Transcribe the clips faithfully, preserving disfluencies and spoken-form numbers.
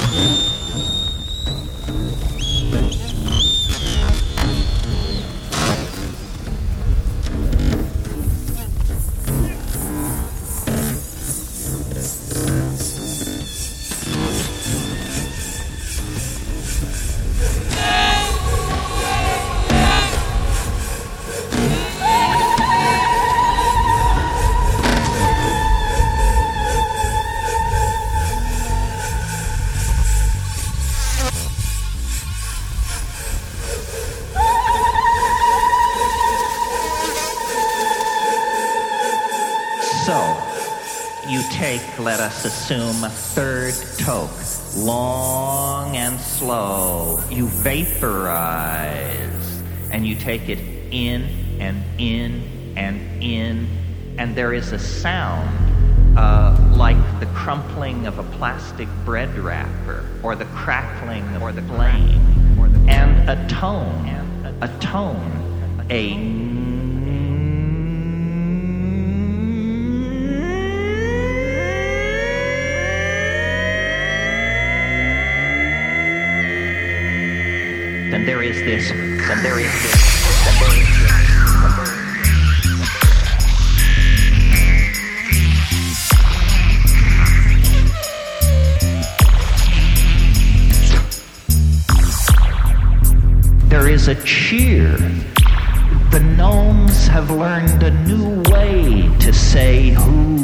Let us assume a third toke, long and slow. You vaporize, and you take it in and in and in, and there is a sound uh, like the crumpling of a plastic bread wrapper, or the crackling or the flame, or the and a tone, a tone, a Then there is this, then there is this, then there is this, then there is this. There is a cheer. The gnomes have learned a new way to say who.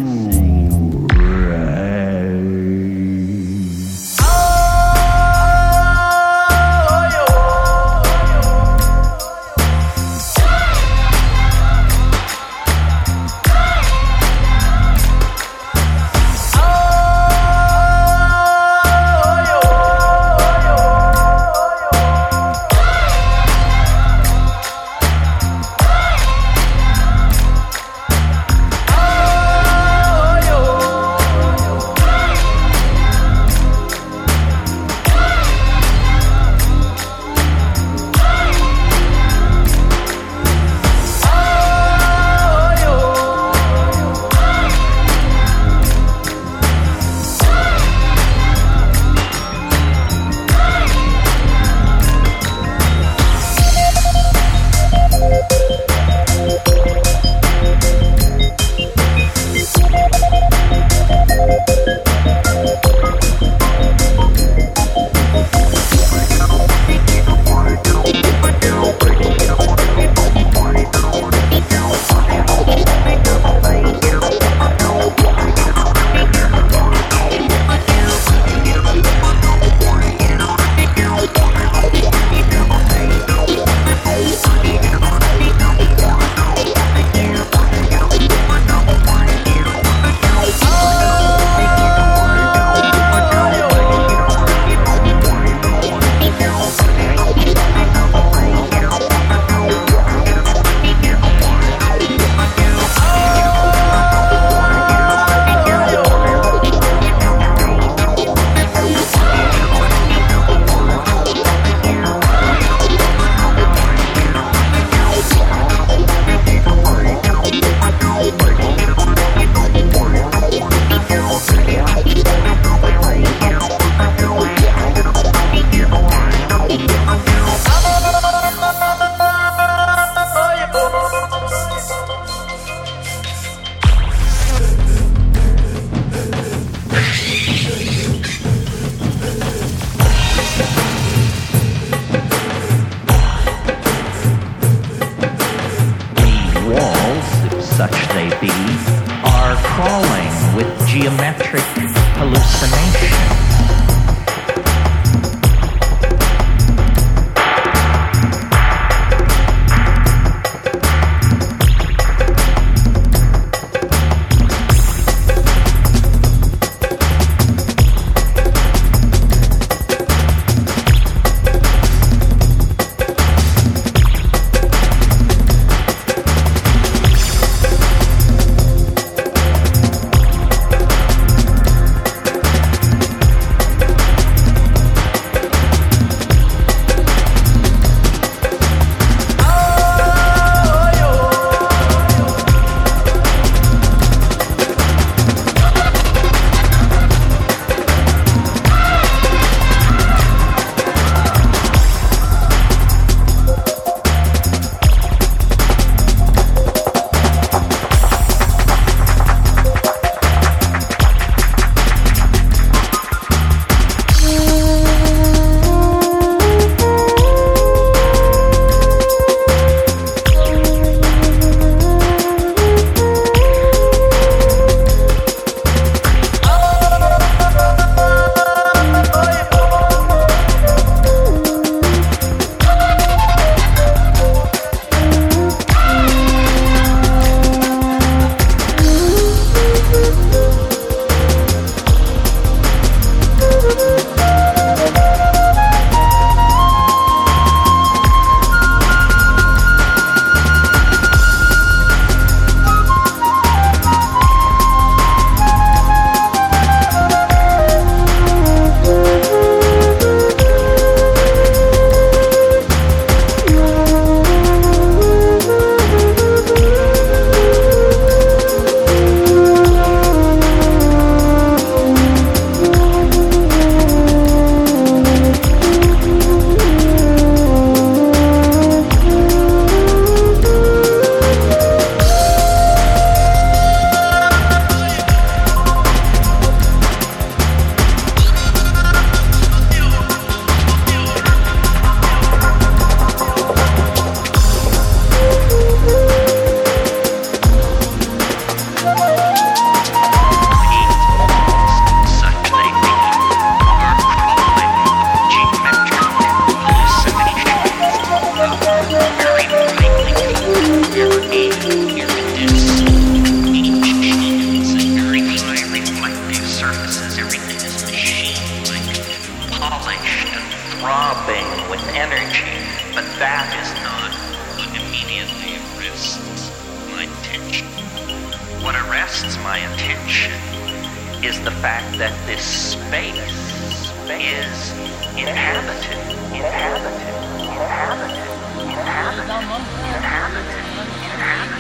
throbbing with energy, but that is not what immediately arrests my attention. what arrests my attention is the fact that this space is inhabited, inhabited, inhabited, inhabited, inhabited, inhabited,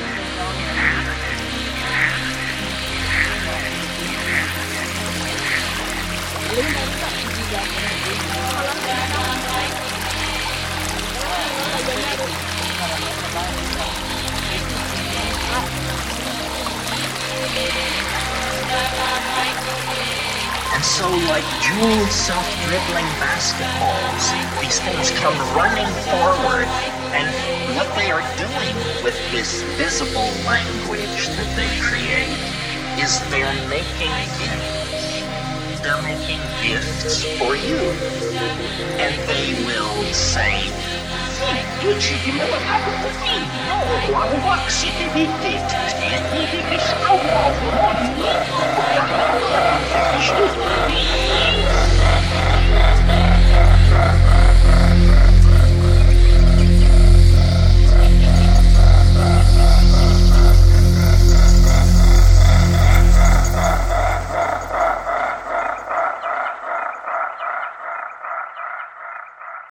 And so, like jeweled, self-dribbling basketballs, these things come running forward, and what they are doing with this visible language that they create is they're making gifts. They're making gifts for you. And they will say,